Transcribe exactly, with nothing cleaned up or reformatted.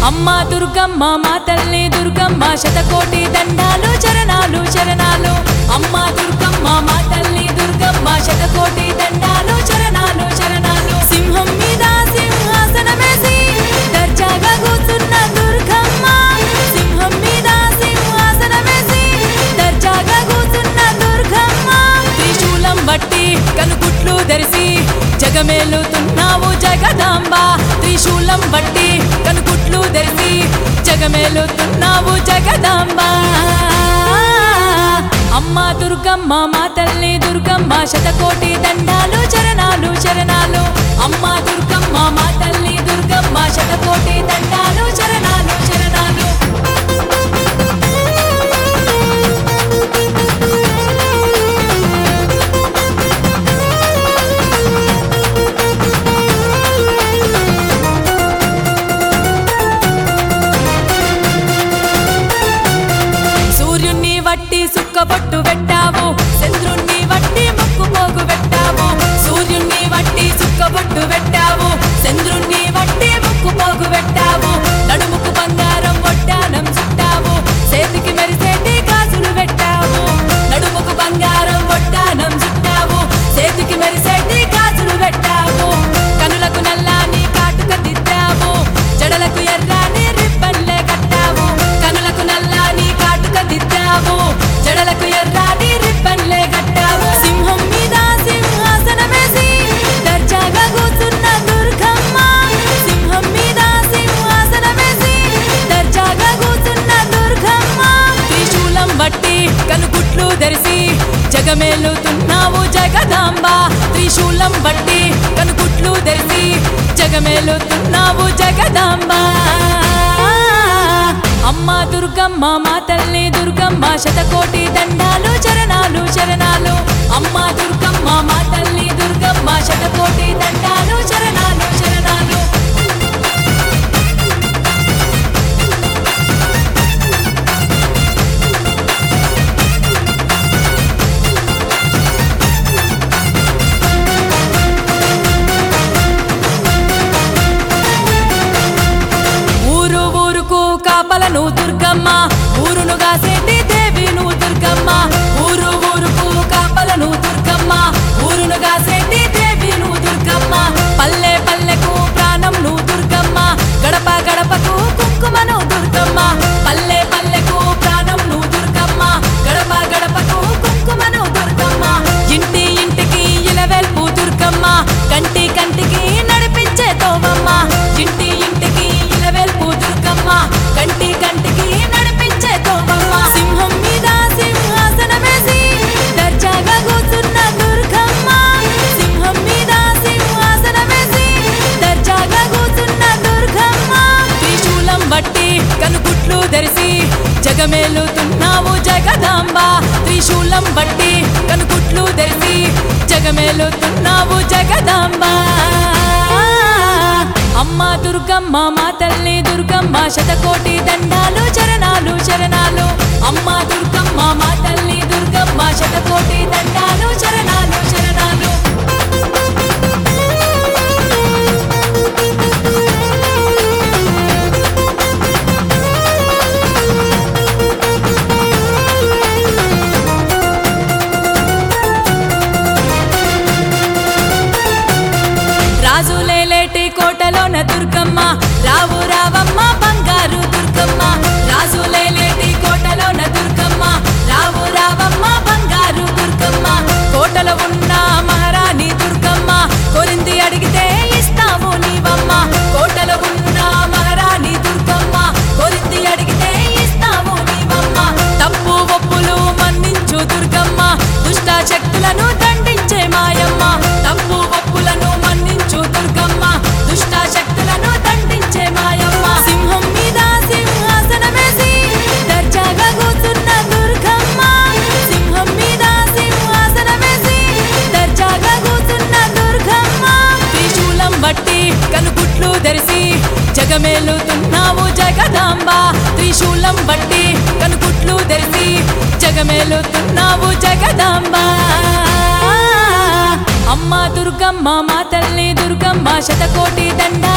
అమ్మా దుర్గమ్మ మా తల్లి దుర్గమ్మ శతకోటి దండాలు చరణాలు చరణాలు అమ్మా దుర్గమ్మ మా తల్లి దుర్గమ్మ శతకోటి దండాలు చరణాలు చరణాలు సింహం మీద సింహాసనమేసి దర్జాగా కూర్చున్న దుర్గమ్మ సింహం మీద సింహాసనమేసి దర్జాగా కూర్చున్న దుర్గమ్మ త్రిశూలం బట్టి కనుగుట్లు ధరిసి జగమేలుతున్నావు జగదాంబ త్రిశూలం బట్టి కనుగుట్లు ధరిసి జగమేలుతున్నావు జగదాంబ అమ్మా దుర్గమ్మ మా తల్లి దుర్గమ్మ శతకోటి దండాలు చరణాలు చరణాలు అమ్మా దుర్గమ్మ మా తల్లి దుర్గమ్మ శతకోటి దండాలు చరణాలు చరణాలు వట్టి సుక్కబొట్టు పెట్టావు చంద్రుణ్ణి వట్టి ముక్కు పోగు పెట్టావు సూర్యుణ్ణి వట్టి సుక్కబొట్టు పెట్టావు చంద్రుణ్ణి వట్టి ముక్కు పోగు పెట్టావు నడుముకు బంగారం వడ్డానం చుట్టావు చేతికి మెరిసేటి గాజులు పెట్టావు నడుముకు బంగారం వడ్డానం చుట్టావు చేతికి మెరిసేటి గాజులు పెట్టావు కనులకు నల్లాని కాటుక దిద్దావు జడలకు ఎర్రాని రిబ్బన్లే కట్టావు కనులకు నల్లాని కాటుక దిద్దావు జడలకు ఎర్రాని రిబ్బన్లే కట్టావు సింహం మీద సింహాసనమేసి దర్జాగా కూర్చున్న దుర్గమ్మ సింహం మీద సింహాసనమేసి దర్జాగా కూర్చున్న దుర్గమ్మ త్రిశూలం బట్టి కనుగుట్లు ధరిసి జగమేలుతున్నావు జగదాంబ త్రిశూలం బట్టి కనుగుట్లు ధరిసి జగమేలుతున్నావు జగదాంబ అమ్మా దుర్గమ్మ మా తల్లి దుర్గమ్మ శతకోటి దండాలు చరణాలు చరణాలు అమ్మా దుర్గమ్మ మా తల్లి దుర్గమ్మ శతకోటి దండాలు చరణాలు చరణాలు ఊరు ఊరుకు కాపలను దుర్గమ్మ ఊరును గాసేటి దేవి నువ్వు దుర్గమ్మ ఊరు ఊరుకు కాపలను దుర్గమ్మ ఊరును గాసేటి దేవి నువ్వు దుర్గమ్మ పల్లె పల్లెకు ప్రాణం నువ్వు దుర్గమ్మ గడప గడపకు కుంకుమను దుర్గమ్మ పల్లె పల్లెకు ప్రాణం నువ్వు దుర్గమ్మ గడప గడపకు కుంకుమను దుర్గమ్మ ఇంటి ఇంటికి ఇలవెల్పు దుర్గమ్మ కంటి కంటికి నడిపించే తోవమ్మ ఇంటి ఇంటికి ఇలవెల్పు దుర్గమ్మ కంటి కంటికి నడిపించే తోవమ్మ సింహం మీద సింహాసనమేసి దర్జాగా కూర్చున్న దుర్గమ్మ సింహం మీద సింహాసనమేసి దర్జాగా కూర్చున్న దుర్గమ్మ త్రిశూలం బట్టి కనుగుట్లు ధరిసి జగమేలుతున్నావు జగదాంబ త్రిశూలం బట్టి కనుగుట్లు ధరిసి జగమేలుతున్నావు జగదాంబ అమ్మా దుర్గమ్మ మా తల్లి దుర్గమ్మ శతకోటి దండాలు చరణాలు చరణాలు అమ్మా దుర్గమ్మ మా తల్లి దుర్గమ్మ శతకోటి దండాలు చరణాలు చరణాలు రాజులేలేటి కోటలోన దుర్గమ్మ రావు రావమ్మ బంగారు దుర్గమ్మ రాజులేలేటి కోటలోన దుర్గమ్మ రావు రావమ్మ బంగారు దుర్గమ్మ కోటలో ఉన్న మహారాణి దుర్గమ్మ కొరింది అడిగితే ఇస్తాము నీవమ్మ కోటలో ఉన్న మహారాణి దుర్గమ్మ కొరింది అడిగితే ఇస్తాము నీవమ్మ తప్పు ఒప్పులు మన్నించు దుర్గమ్మ దుష్ట శక్తులను దండించే మాయమ్మ తప్పు ఒప్పులను మన్నించు దుర్గమ్మ దుష్ట శక్తులను దండించే మాయమ్మ సింహం మీద సింహాసనమేసి దర్జాగా కూర్చున్న దుర్గమ్మ సింహం మీద సింహాసనమేసి దర్జాగా కూర్చున్న దుర్గమ్మ త్రిశూలం బట్టి కనుగుట్లు ధరిసి జగమేలుతున్నావు జగదాంబ త్రిశూలం బట్టి కనుగుట్లు ధరిసి జగమేలుతున్నావు జగదాంబ అమ్మా దుర్గమ్మ మా తల్లి దుర్గమ్మ శతకోటి దండ